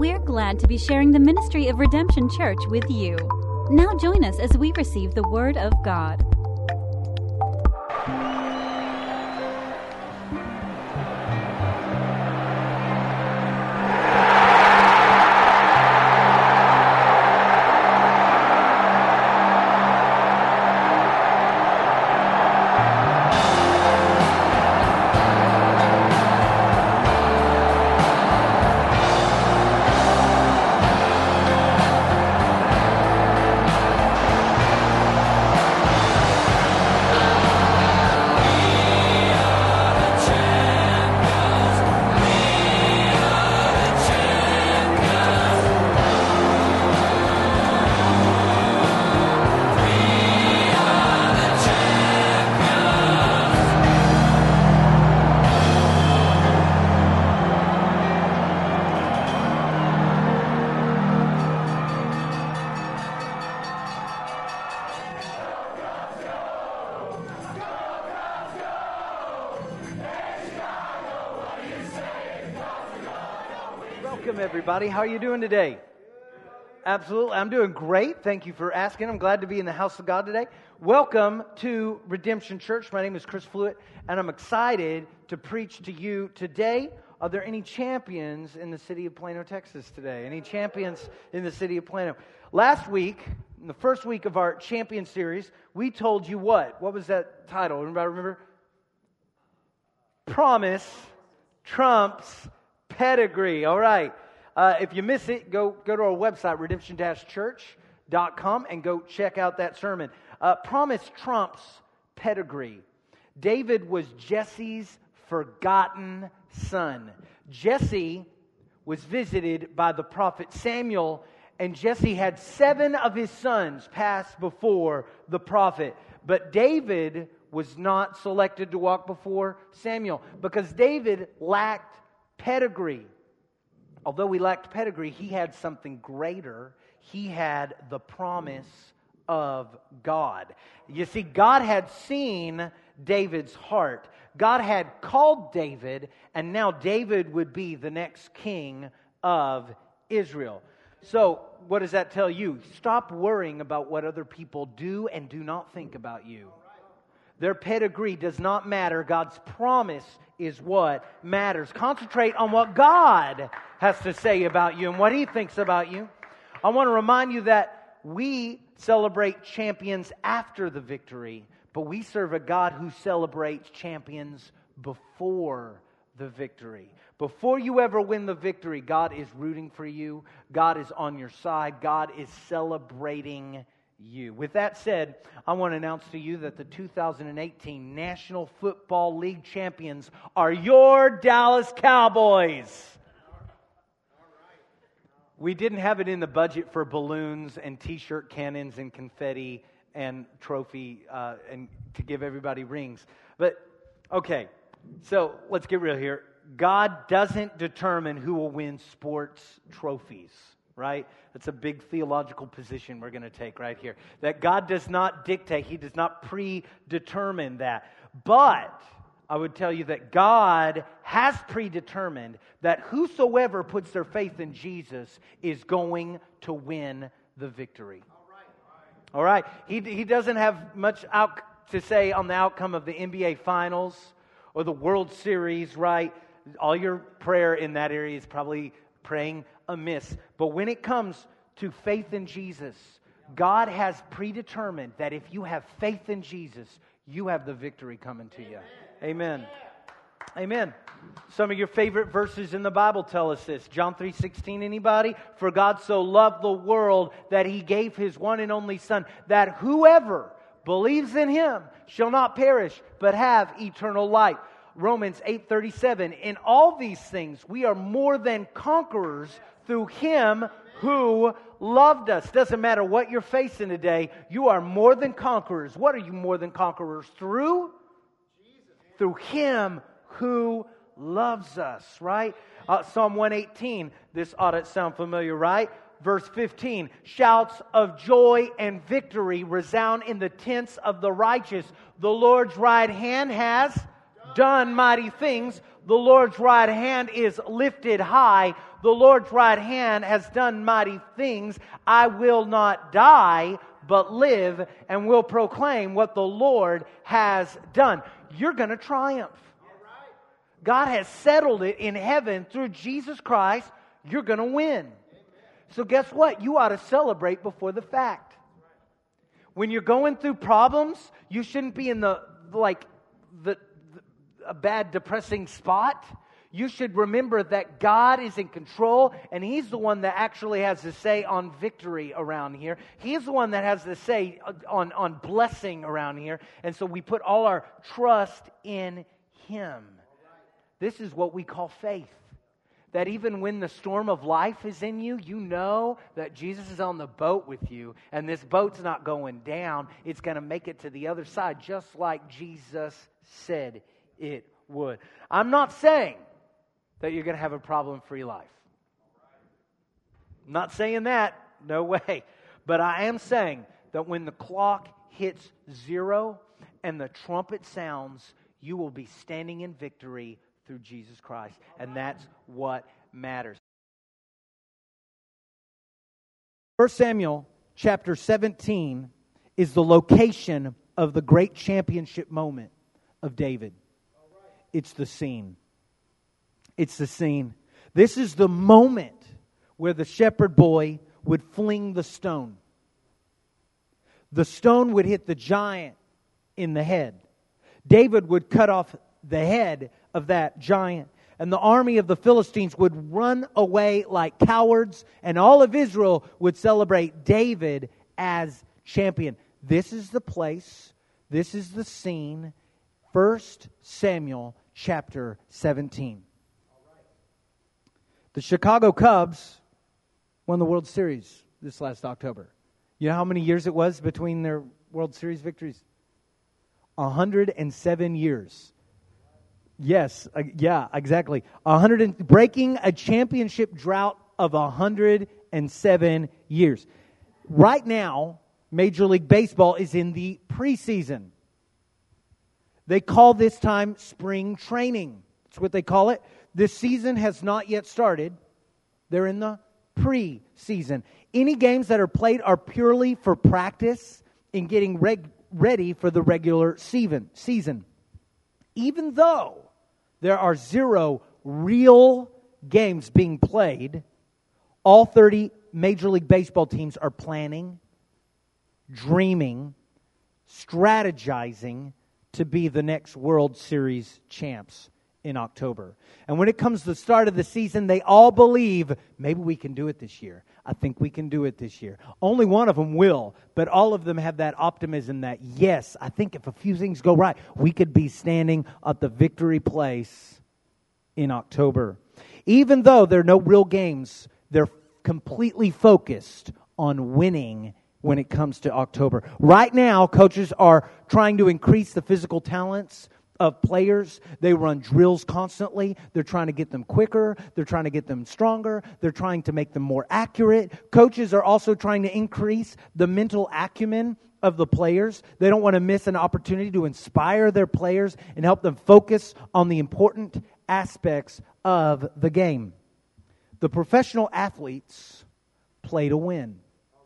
We're glad to be sharing the ministry of Redemption Church with you. Now join us as we receive the Word of God. Welcome, everybody. How are you doing today? Absolutely. I'm doing great. Thank you for asking. I'm glad to be in the house of God today. Welcome to Redemption Church. My name is Chris Fluitt, and I'm excited to preach to you today. Are there any champions in the city of Plano, Texas today? Any champions in the city of Plano? Last week, in the first week of our champion series, we told you what? What was that title? Anybody remember? Promise trumps pedigree. All right. If you miss it, go to our website, redemption-church.com, and go check out that sermon. Promise trumps pedigree. David was Jesse's forgotten son. Jesse was visited by the prophet Samuel, and Jesse had 7 of his sons pass before the prophet. But David was not selected to walk before Samuel because David lacked pedigree. Although he lacked pedigree, he had something greater. He had the promise of God. You see, God had seen David's heart. God had called David, and now David would be the next king of Israel. So, what does that tell you? Stop worrying about what other people do and do not think about you. Their pedigree does not matter. God's promise is what matters. Concentrate on what God has to say about you and what He thinks about you. I want to remind you that we celebrate champions after the victory, but we serve a God who celebrates champions before the victory. Before you ever win the victory, God is rooting for you. God is on your side. God is celebrating you. With that said, I want to announce to you that the 2018 National Football League champions are your Dallas Cowboys. We didn't have it in the budget for balloons and t-shirt cannons and confetti and trophy and to give everybody rings. But, okay, so let's get real here. God doesn't determine who will win sports trophies. Right? That's a big theological position we're going to take right here. That God does not dictate. He does not predetermine that. But I would tell you that God has predetermined that whosoever puts their faith in Jesus is going to win the victory. All right. He doesn't have much to say on the outcome of the NBA Finals or the World Series, right? All your prayer in that area is probably praying amiss. But when it comes to faith in Jesus, God has predetermined that if you have faith in Jesus, you have the victory coming to you. Amen. Amen. Some of your favorite verses in the Bible tell us this. John 3:16, anybody? For God so loved the world that He gave His one and only Son, that whoever believes in Him shall not perish, but have eternal life. Romans 8:37, in all these things we are more than conquerors through Him who loved us. Doesn't matter what you're facing today, you are more than conquerors. What are you more than conquerors through? Jesus. Through Him who loves us, right? Psalm 118, this ought to sound familiar, right? Verse 15, shouts of joy and victory resound in the tents of the righteous. The Lord's right hand has done mighty things. The Lord's right hand is lifted high. The Lord's right hand has done mighty things. I will not die, but live, and will proclaim what the Lord has done. You're going to triumph. God has settled it in heaven through Jesus Christ. You're going to win. So guess what? You ought to celebrate before the fact. When you're going through problems, you shouldn't be in a bad, depressing spot. You should remember that God is in control, and He's the one that actually has the say on victory around here. He's the one that has the say on blessing around here. And so we put all our trust in Him. This is what we call faith. That even when the storm of life is in you, you know that Jesus is on the boat with you, and this boat's not going down. It's going to make it to the other side, just like Jesus said it would. I'm not saying that you're going to have a problem-free life. I'm not saying that. No way. But I am saying that when the clock hits 0 and the trumpet sounds, you will be standing in victory through Jesus Christ. And that's what matters. 1 Samuel chapter 17 is the location of the great championship moment of David. It's the scene. It's the scene. This is the moment where the shepherd boy would fling the stone. The stone would hit the giant in the head. David would cut off the head of that giant. And the army of the Philistines would run away like cowards. And all of Israel would celebrate David as champion. This is the place. This is the scene. 1 Samuel chapter 17. The Chicago Cubs won the World Series this last October. You know how many years it was between their World Series victories? 107 years. Yes, yeah, exactly. Breaking a championship drought of 107 years. Right now, Major League Baseball is in the preseason. They call this time spring training. That's what they call it. This season has not yet started. They're in the preseason. Any games that are played are purely for practice in getting ready for the regular season. Even though there are 0 real games being played, all 30 Major League Baseball teams are planning, dreaming, strategizing to be the next World Series champs in October. And when it comes to the start of the season, they all believe, maybe we can do it this year. I think we can do it this year. Only one of them will, but all of them have that optimism that, yes, I think if a few things go right, we could be standing at the victory place in October. Even though there are no real games, they're completely focused on winning when it comes to October. Right now, coaches are trying to increase the physical talents of players. They run drills constantly. They're trying to get them quicker. They're trying to get them stronger. They're trying to make them more accurate. Coaches are also trying to increase the mental acumen of the players. They don't want to miss an opportunity to inspire their players and help them focus on the important aspects of the game. The professional athletes play to win.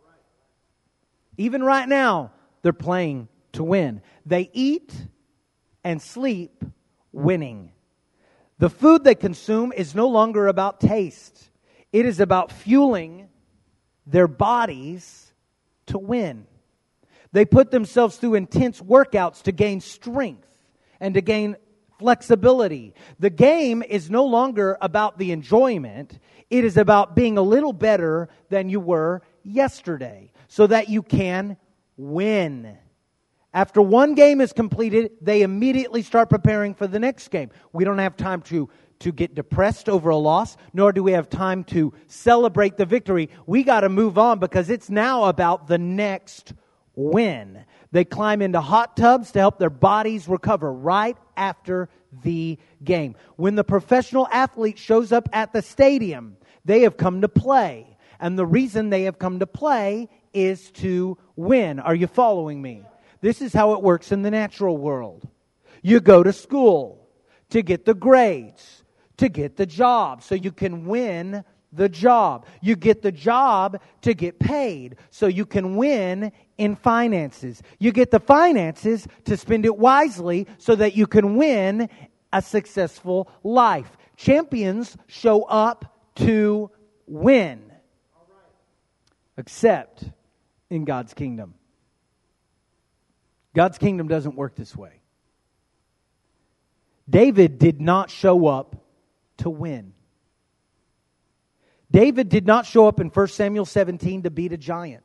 Even right now, they're playing to win. They eat and sleep winning. The food they consume is no longer about taste. It is about fueling their bodies to win. They put themselves through intense workouts to gain strength and to gain flexibility. The game is no longer about the enjoyment. It is about being a little better than you were yesterday so that you can win. After one game is completed, they immediately start preparing for the next game. We don't have time to get depressed over a loss, nor do we have time to celebrate the victory. We got to move on because it's now about the next win. They climb into hot tubs to help their bodies recover right after the game. When the professional athlete shows up at the stadium, they have come to play. And the reason they have come to play is to win. Are you following me? This is how it works in the natural world. You go to school to get the grades, to get the job, so you can win the job. You get the job to get paid, so you can win in finances. You get the finances to spend it wisely, so that you can win a successful life. Champions show up to win. Except in God's kingdom. God's kingdom doesn't work this way. David did not show up to win. David did not show up in 1 Samuel 17 to beat a giant.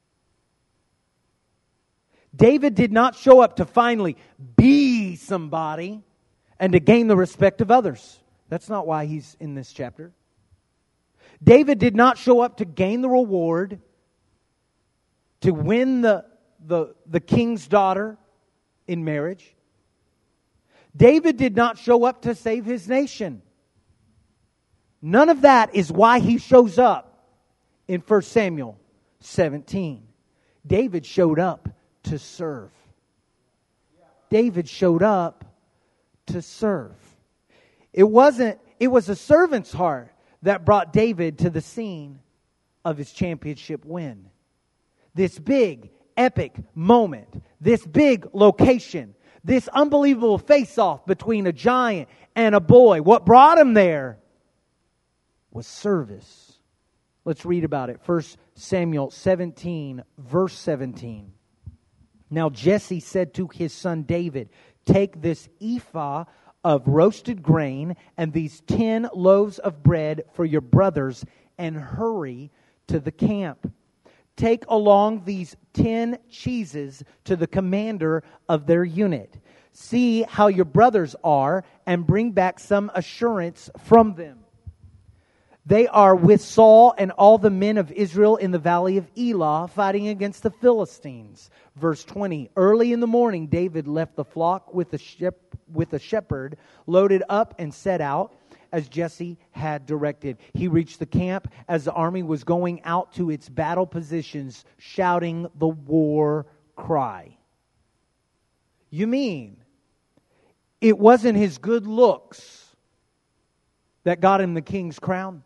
David did not show up to finally be somebody and to gain the respect of others. That's not why he's in this chapter. David did not show up to gain the reward, to win the king's daughter in marriage. David did not show up to save his nation. None of that is why he shows up in 1 Samuel 17. David showed up to serve. David showed up to serve. It was a servant's heart that brought David to the scene of his championship win. This big, epic moment, this big location, this unbelievable face-off between a giant and a boy. What brought him there was service. Let's read about it. 1 Samuel 17, verse 17. Now Jesse said to his son David, "Take this ephah of roasted grain and these 10 loaves of bread for your brothers and hurry to the camp. Take along these 10 cheeses to the commander of their unit. See how your brothers are and bring back some assurance from them. They are with Saul and all the men of Israel in the valley of Elah, fighting against the Philistines." Verse 20, early in the morning, David left the flock with a shepherd, loaded up and set out, as Jesse had directed. He reached the camp as the army was going out to its battle positions, shouting the war cry. You mean it wasn't his good looks that got him the king's crown?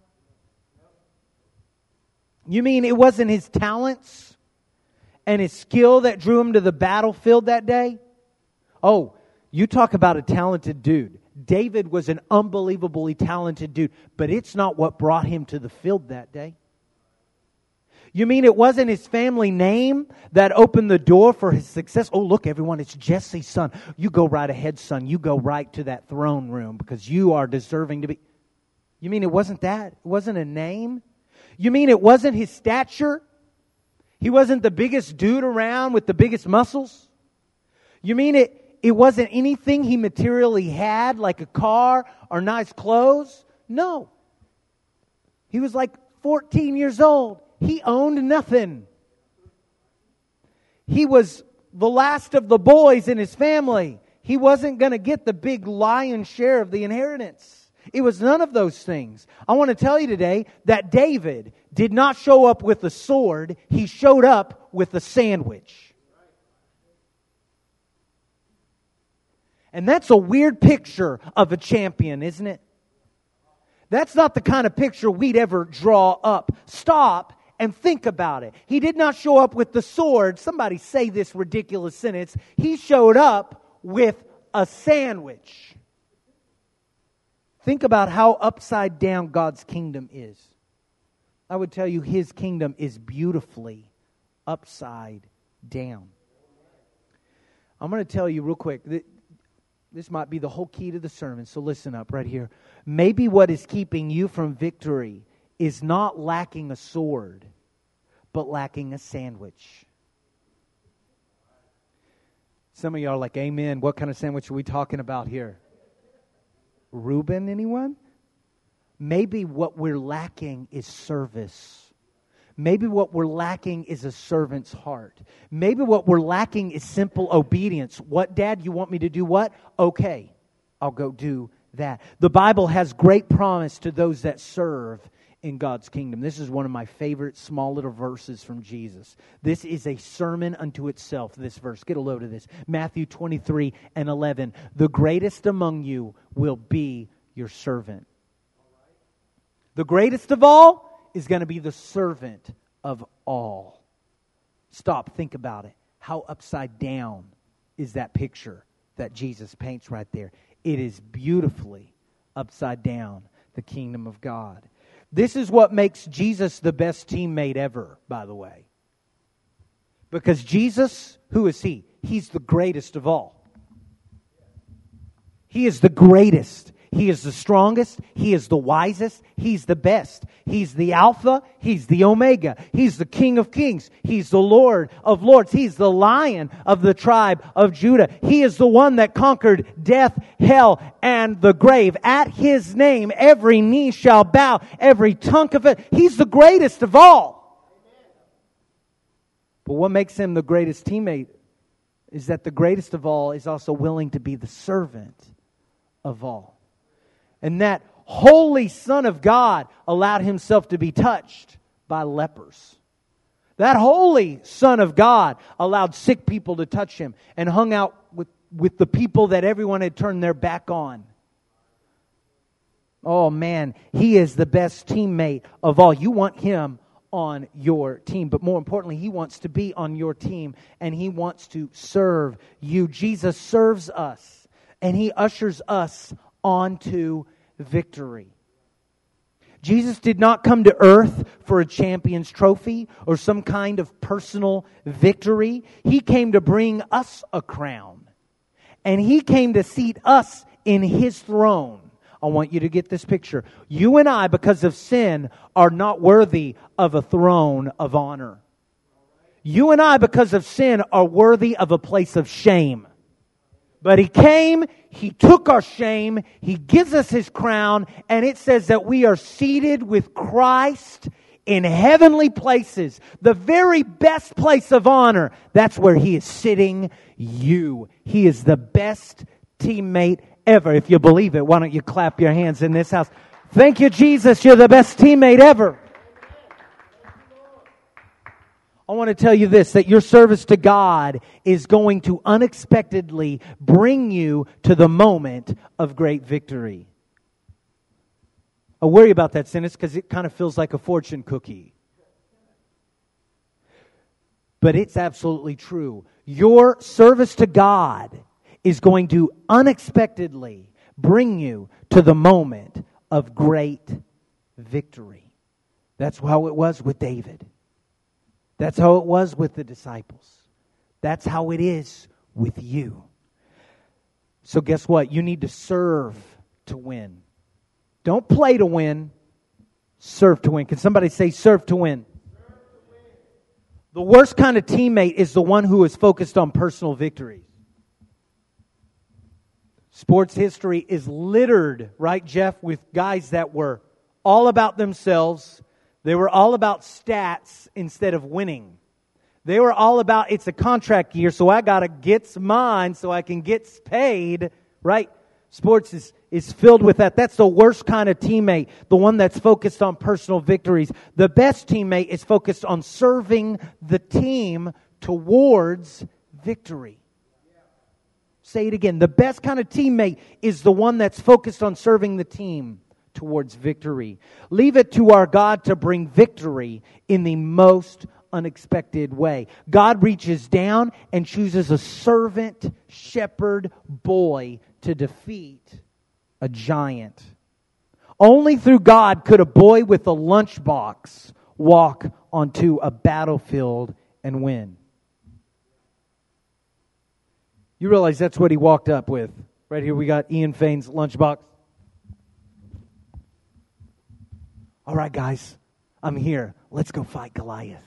You mean it wasn't his talents and his skill that drew him to the battlefield that day? Oh, you talk about a talented dude. David was an unbelievably talented dude, but it's not what brought him to the field that day. You mean it wasn't his family name that opened the door for his success? Oh, look, everyone, it's Jesse's son. You go right ahead, son. You go right to that throne room because you are deserving to be. You mean it wasn't that? It wasn't a name? You mean it wasn't his stature? He wasn't the biggest dude around with the biggest muscles? You mean it wasn't anything he materially had, like a car or nice clothes? No. He was like 14 years old. He owned nothing. He was the last of the boys in his family. He wasn't going to get the big lion's share of the inheritance. It was none of those things. I want to tell you today that David did not show up with a sword. He showed up with a sandwich. And that's a weird picture of a champion, isn't it? That's not the kind of picture we'd ever draw up. Stop and think about it. He did not show up with the sword. Somebody say this ridiculous sentence. He showed up with a sandwich. Think about how upside down God's kingdom is. I would tell you His kingdom is beautifully upside down. I'm going to tell you real quick. This might be the whole key to the sermon, so listen up right here. Maybe what is keeping you from victory is not lacking a sword, but lacking a sandwich. Some of y'all are like, amen. What kind of sandwich are we talking about here? Reuben, anyone? Maybe what we're lacking is service. Maybe what we're lacking is a servant's heart. Maybe what we're lacking is simple obedience. What, Dad? You want me to do what? Okay, I'll go do that. The Bible has great promise to those that serve in God's kingdom. This is one of my favorite small little verses from Jesus. This is a sermon unto itself, this verse. Get a load of this. Matthew 23:11. The greatest among you will be your servant. The greatest of all is going to be the servant of all. Stop, think about it. How upside down is that picture that Jesus paints right there? It is beautifully upside down, the kingdom of God. This is what makes Jesus the best teammate ever, by the way. Because Jesus, who is He? He's the greatest of all. He is the greatest. He is the strongest. He is the wisest. He's the best. He's the Alpha. He's the Omega. He's the King of Kings. He's the Lord of Lords. He's the Lion of the tribe of Judah. He is the one that conquered death, hell, and the grave. At His name, every knee shall bow, every tongue confess. He's the greatest of all. But what makes Him the greatest teammate is that the greatest of all is also willing to be the servant of all. And that holy Son of God allowed Himself to be touched by lepers. That holy Son of God allowed sick people to touch Him and hung out with the people that everyone had turned their back on. Oh man, He is the best teammate of all. You want Him on your team. But more importantly, He wants to be on your team and He wants to serve you. Jesus serves us and He ushers us onto victory. Jesus did not come to earth for a champion's trophy or some kind of personal victory. He came to bring us a crown. And He came to seat us in His throne. I want you to get this picture. You and I, because of sin, are not worthy of a throne of honor. You and I, because of sin, are worthy of a place of shame. But He came, He took our shame, He gives us His crown, and it says that we are seated with Christ in heavenly places. The very best place of honor. That's where He is sitting you. He is the best teammate ever. If you believe it, why don't you clap your hands in this house? Thank you, Jesus. You're the best teammate ever. I want to tell you this, that your service to God is going to unexpectedly bring you to the moment of great victory. I worry about that sentence because it kind of feels like a fortune cookie. But it's absolutely true. Your service to God is going to unexpectedly bring you to the moment of great victory. That's how it was with David. That's how it was with the disciples. That's how it is with you. So guess what? You need to serve to win. Don't play to win. Serve to win. Can somebody say serve to win? Serve to win. The worst kind of teammate is the one who is focused on personal victories. Sports history is littered, right, Jeff, with guys that were all about themselves. They were all about stats instead of winning. They were all about, it's a contract year, so I got to get mine so I can get paid, right? Sports is filled with that. That's the worst kind of teammate, the one that's focused on personal victories. The best teammate is focused on serving the team towards victory. Say it again. The best kind of teammate is the one that's focused on serving the team towards victory. Leave it to our God to bring victory in the most unexpected way. God reaches down and chooses a servant shepherd boy to defeat a giant. Only through God could a boy with a lunchbox walk onto a battlefield and win. You realize that's what he walked up with. Right here we got Ian Fain's lunchbox. All right, guys, I'm here. Let's go fight Goliath.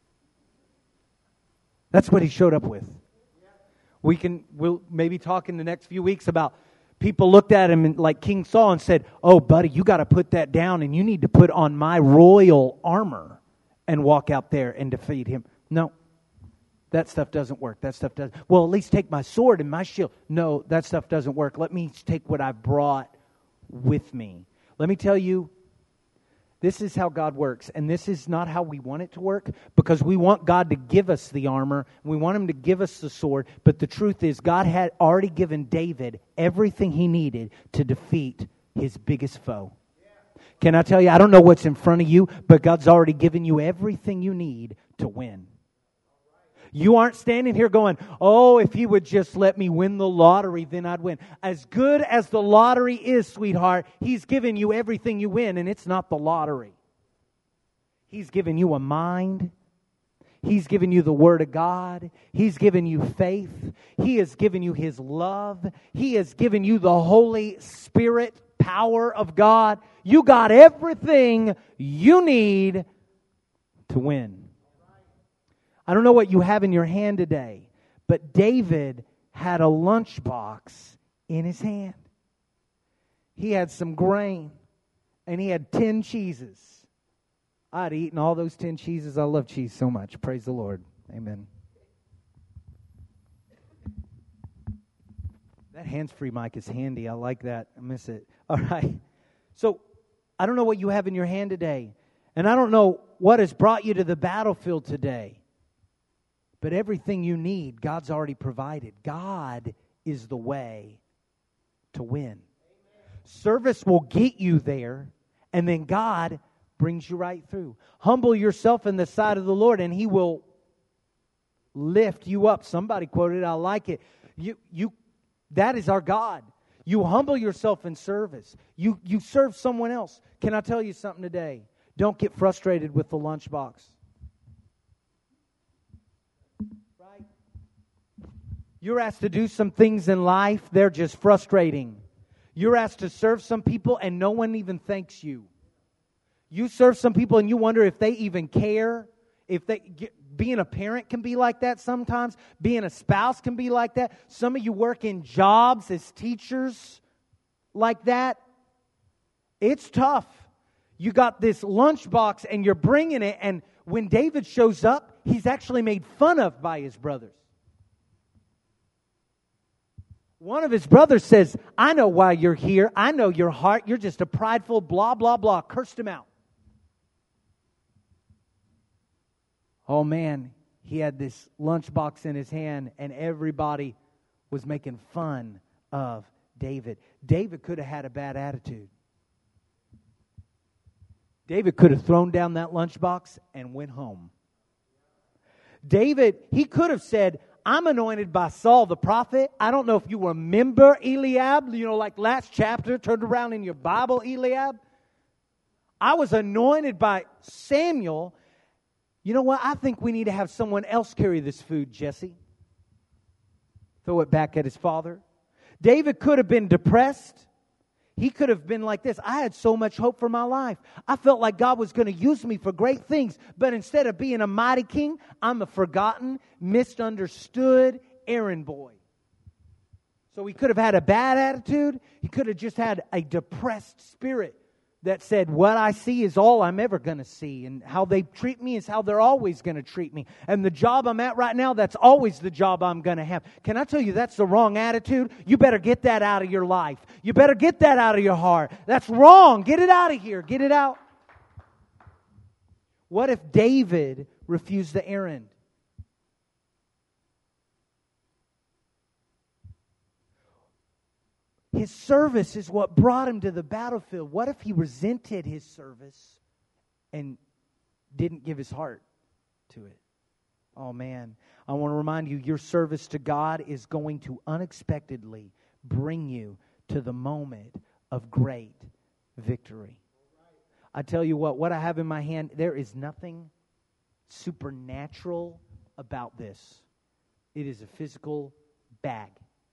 That's what he showed up with. We'll maybe talk in the next few weeks about people looked at him like King Saul and said, "Oh, buddy, you got to put that down and you need to put on my royal armor and walk out there and defeat him." No, that stuff doesn't work. That stuff doesn't. Well, at least take my sword and my shield. No, that stuff doesn't work. Let me take what I've brought with me. Let me tell you, This is how God works, and this is not how we want it to work, because we want God to give us the armor, we want Him to give us the sword, but the truth is God had already given David everything he needed to defeat his biggest foe. Can I tell you, I don't know what's in front of you, but God's already given you everything you need to win. You aren't standing here going, oh, if He would just let me win the lottery, then I'd win. As good as the lottery is, sweetheart, He's given you everything you win, and it's not the lottery. He's given you a mind. He's given you the Word of God. He's given you faith. He has given you His love. He has given you the Holy Spirit power of God. You got everything you need to win. I don't know what you have in your hand today, but David had a lunchbox in his hand. He had some grain, and he had 10 cheeses. I'd eaten all those 10 cheeses. I love cheese so much. Praise the Lord. Amen. That hands-free mic is handy. I like that. I miss it. All right. So, I don't know what you have in your hand today, and I don't know what has brought you to the battlefield today. But everything you need, God's already provided. God is the way to win. Service will get you there, and then God brings you right through. Humble yourself in the sight of the Lord, and He will lift you up. Somebody quoted, I like it. That is our God. You humble yourself in service. You serve someone else. Can I tell you something today? Don't get frustrated with the lunchbox. You're asked to do some things in life, they're just frustrating. You're asked to serve some people and no one even thanks you. You serve some people and you wonder if they even care. Being a parent can be like that sometimes. Being a spouse can be like that. Some of you work in jobs as teachers like that. It's tough. You got this lunchbox and you're bringing it, and when David shows up, he's actually made fun of by his brothers. One of his brothers says, I know why you're here. I know your heart. You're just a prideful blah, blah, blah. Cursed him out. Oh man, he had this lunchbox in his hand and everybody was making fun of David. David could have had a bad attitude. David could have thrown down that lunchbox and went home. David, he could have said, I'm anointed by Saul the prophet. I don't know if you remember Eliab, like last chapter, turned around in your Bible, Eliab. I was anointed by Samuel. You know what? I think we need to have someone else carry this food, Jesse. Throw it back at his father. David could have been depressed. He could have been like this. I had so much hope for my life. I felt like God was going to use me for great things. But instead of being a mighty king, I'm a forgotten, misunderstood errand boy. So he could have had a bad attitude. He could have just had a depressed spirit that said, what I see is all I'm ever going to see. And how they treat me is how they're always going to treat me. And the job I'm at right now, that's always the job I'm going to have. Can I tell you that's the wrong attitude? You better get that out of your life. You better get that out of your heart. That's wrong. Get it out of here. Get it out. What if David refused the errand? His service is what brought him to the battlefield. What if he resented his service and didn't give his heart to it? Oh man, I want to remind you, your service to God is going to unexpectedly bring you to the moment of great victory. I tell you what I have in my hand, there is nothing supernatural about this. It is a physical bag.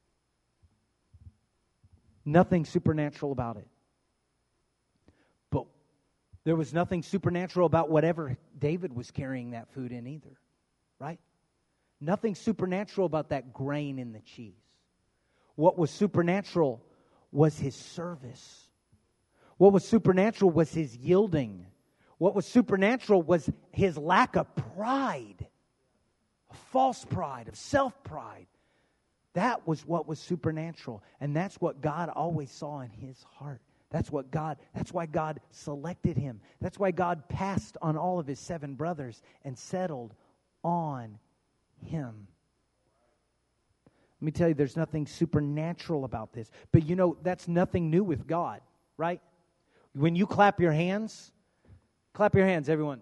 Nothing supernatural about it. But there was nothing supernatural about whatever David was carrying that food in either. Right? Nothing supernatural about that grain in the cheese. What was supernatural was his service. What was supernatural was his yielding. What was supernatural was his lack of pride. A false pride, of self-pride. That was what was supernatural. And that's what God always saw in his heart. That's why God selected him. That's why God passed on all of his 7 brothers and settled on him. Let me tell you, there's nothing supernatural about this. But you know, that's nothing new with God, right? When you clap your hands, everyone.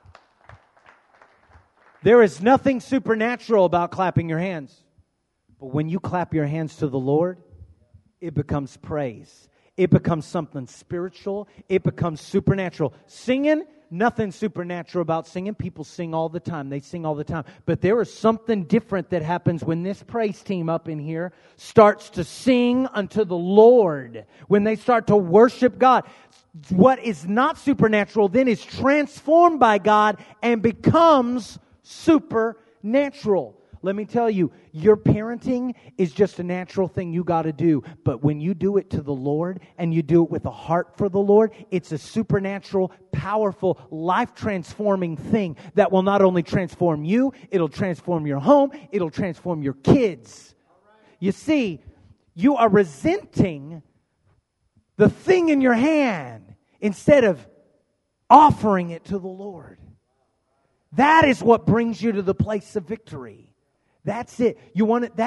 There is nothing supernatural about clapping your hands. But when you clap your hands to the Lord, it becomes praise. It becomes something spiritual. It becomes supernatural. Singing, nothing supernatural about singing. People sing all the time. They sing all the time. But there is something different that happens when this praise team up in here starts to sing unto the Lord. When they start to worship God. What is not supernatural then is transformed by God and becomes supernatural. Let me tell you, your parenting is just a natural thing you got to do. But when you do it to the Lord and you do it with a heart for the Lord, it's a supernatural, powerful, life-transforming thing that will not only transform you, it'll transform your home, it'll transform your kids. You see, you are resenting the thing in your hand instead of offering it to the Lord. That is what brings you to the place of victory. That's it. You want it.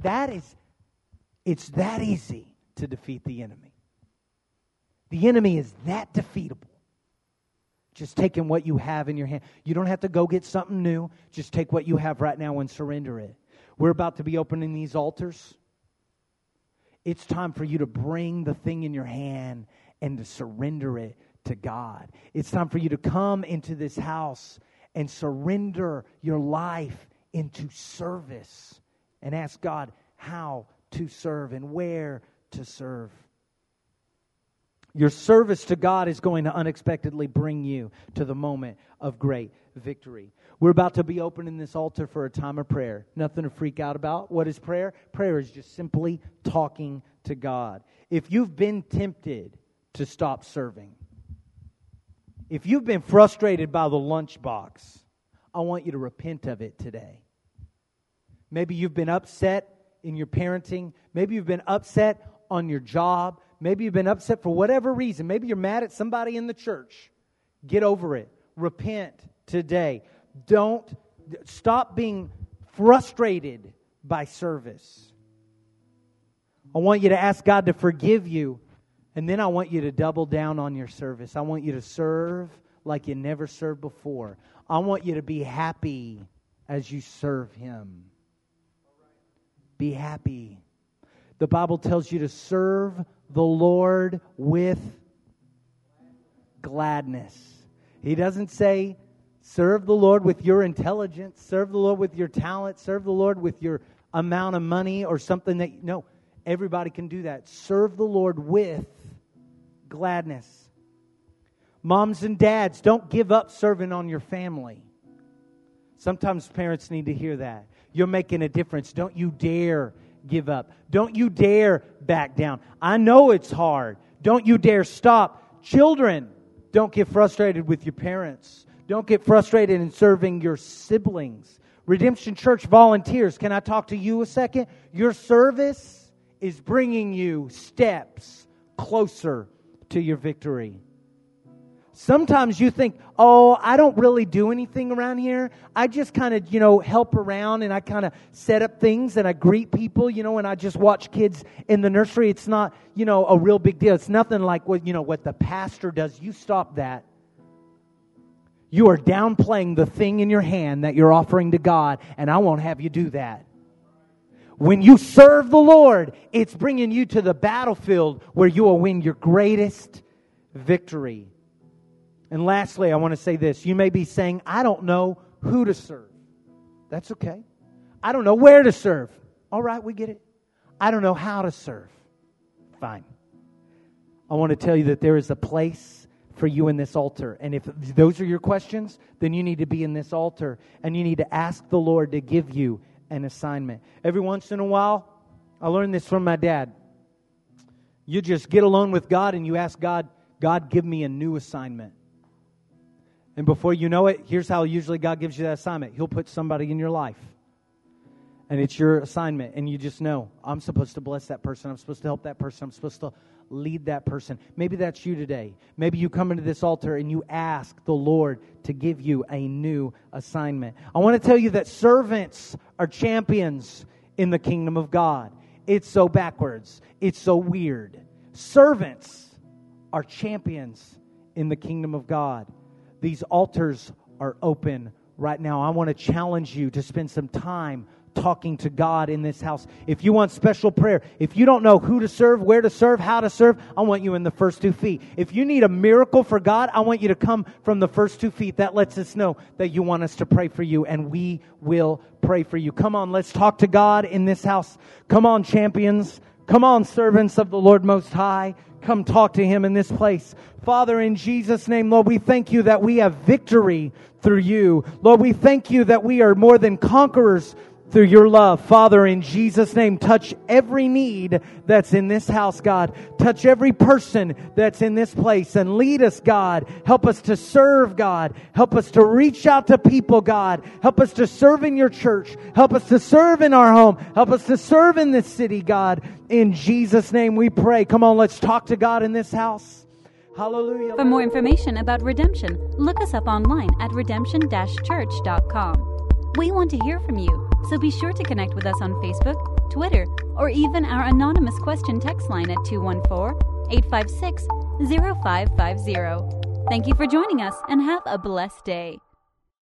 It's that easy to defeat the enemy. The enemy is that defeatable. Just taking what you have in your hand. You don't have to go get something new. Just take what you have right now and surrender it. We're about to be opening these altars. It's time for you to bring the thing in your hand and to surrender it to God. It's time for you to come into this house and surrender your life into service and ask God how to serve and where to serve. Your service to God is going to unexpectedly bring you to the moment of great victory. We're about to be opening this altar for a time of prayer. Nothing to freak out about. What is prayer? Prayer is just simply talking to God. If you've been tempted to stop serving, if you've been frustrated by the lunchbox, I want you to repent of it today. Maybe you've been upset in your parenting. Maybe you've been upset on your job. Maybe you've been upset for whatever reason. Maybe you're mad at somebody in the church. Get over it. Repent today. Don't stop being frustrated by service. I want you to ask God to forgive you, and then I want you to double down on your service. I want you to serve like you never served before. I want you to be happy as you serve Him. Be happy. The Bible tells you to serve the Lord with gladness. He doesn't say serve the Lord with your intelligence, serve the Lord with your talent, serve the Lord with your amount of money or something that... No, everybody can do that. Serve the Lord with gladness. Moms and dads, don't give up serving on your family. Sometimes parents need to hear that. You're making a difference. Don't you dare give up. Don't you dare back down. I know it's hard. Don't you dare stop. Children, don't get frustrated with your parents. Don't get frustrated in serving your siblings. Redemption Church volunteers, can I talk to you a second? Your service is bringing you steps closer to your victory. Sometimes you think, oh, I don't really do anything around here. I just kind of, help around and I kind of set up things and I greet people, and I just watch kids in the nursery. It's not, a real big deal. It's nothing like what the pastor does. You stop that. You are downplaying the thing in your hand that you're offering to God, and I won't have you do that. When you serve the Lord, it's bringing you to the battlefield where you will win your greatest victory. And lastly, I want to say this. You may be saying, I don't know who to serve. That's okay. I don't know where to serve. All right, we get it. I don't know how to serve. Fine. I want to tell you that there is a place for you in this altar. And if those are your questions, then you need to be in this altar. And you need to ask the Lord to give you an assignment. Every once in a while, I learned this from my dad. You just get alone with God and you ask God, God, give me a new assignment. And before you know it, here's how usually God gives you that assignment. He'll put somebody in your life. And it's your assignment, and you just know, I'm supposed to bless that person, I'm supposed to help that person, I'm supposed to lead that person. Maybe that's you today. Maybe you come into this altar and you ask the Lord to give you a new assignment. I want to tell you that servants are champions in the kingdom of God. It's so backwards. It's so weird. Servants are champions in the kingdom of God. These altars are open right now. I want to challenge you to spend some time talking to God in this house. If you want special prayer, if you don't know who to serve, where to serve, how to serve, I want you in the first 2 feet. If you need a miracle for God, I want you to come from the first 2 feet. That lets us know that you want us to pray for you, and we will pray for you. Come on, let's talk to God in this house. Come on, champions. Come on, servants of the Lord Most High. Come talk to Him in this place. Father, in Jesus' name, Lord, we thank you that we have victory through you. Lord, we thank you that we are more than conquerors through your love. Father, in Jesus' name, touch every need that's in this house, God. Touch every person that's in this place and lead us, God. Help us to serve, God. Help us to reach out to people, God. Help us to serve in your church. Help us to serve in our home. Help us to serve in this city, God. In Jesus' name we pray. Come on, let's talk to God in this house. Hallelujah. For more information about Redemption, look us up online at redemption-church.com. We want to hear from you, so be sure to connect with us on Facebook, Twitter, or even our anonymous question text line at 214-856-0550. Thank you for joining us, and have a blessed day.